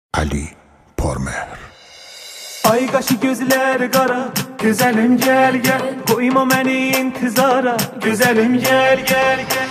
Ali Pormer. Ay qaşı gözləri qara, gözəlim gəl gəl, qoyma məni intizara, gözəlim gəl gəl gəl.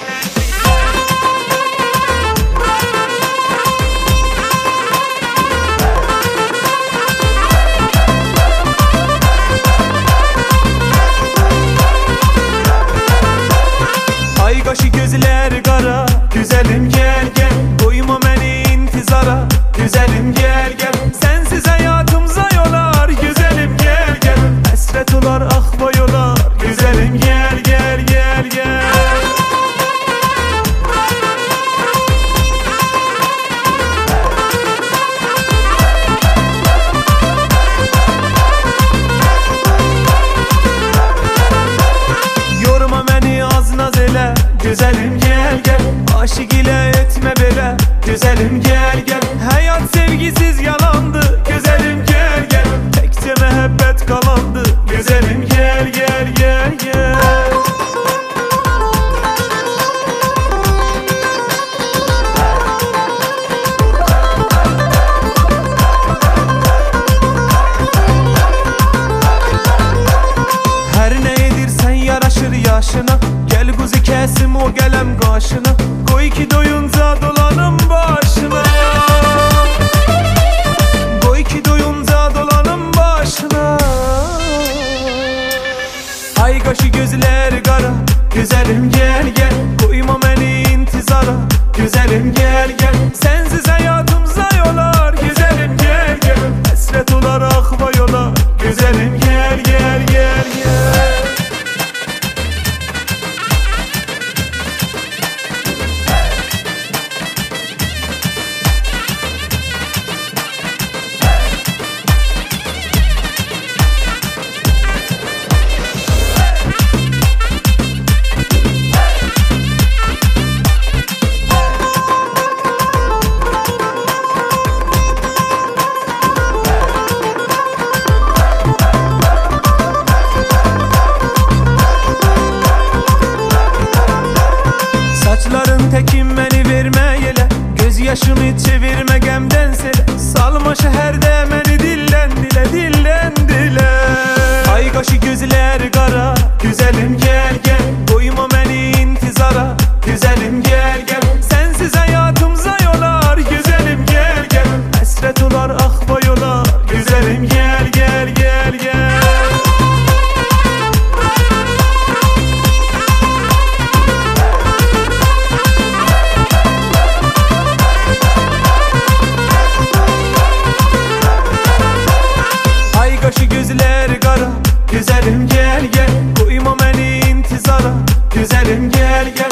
Ay qaşı gözləri qara, gözəlim gəl gəl, qoyma məni intizara, gözəlim gəl gəl. Sensiz hayatımıza yolar, güzelim gel gel. Hasret olar, ah boyular, güzelim gel gel gel gel. Yorma beni az naz ele, güzelim gel gel. Aşık ile etme bele, güzelim gel gel. Hayat sevgisiz yalandı, güzelim gel gel. Tekçe mehabbet kalandı, güzelim gel gel gel gel. Her ne edirsen yaraşır yaşına, gel kuzu kesim o gelem karşına. Koy ki doyunca dolanım başına, koy ki doyunca dolanım başına. Ay qaşı gözləri qara, güzelim gel gel, koyma beni intizara, güzelim gel gel. Sensiz hayatımıza yolar, güzelim gel gel. Hasret olar, ah yolar, güzelim gel gel gel gel. Saçların tekin beni verme yele, göz yaşımı çevirme gemden sele. Salma şehirde beni dillen dile, dillen dile. Ay qaşı gözləri qara, güzelim gel gel, koyma beni intizara, güzelim gel gel. Sensiz hayatımıza yolar, güzelim gel gel. Hasret olar, ah boyular, güzelim gel gel gel gel. Qaşı gözləri qara, güzelim gel gel, koyma beni intizara, güzelim gel gel.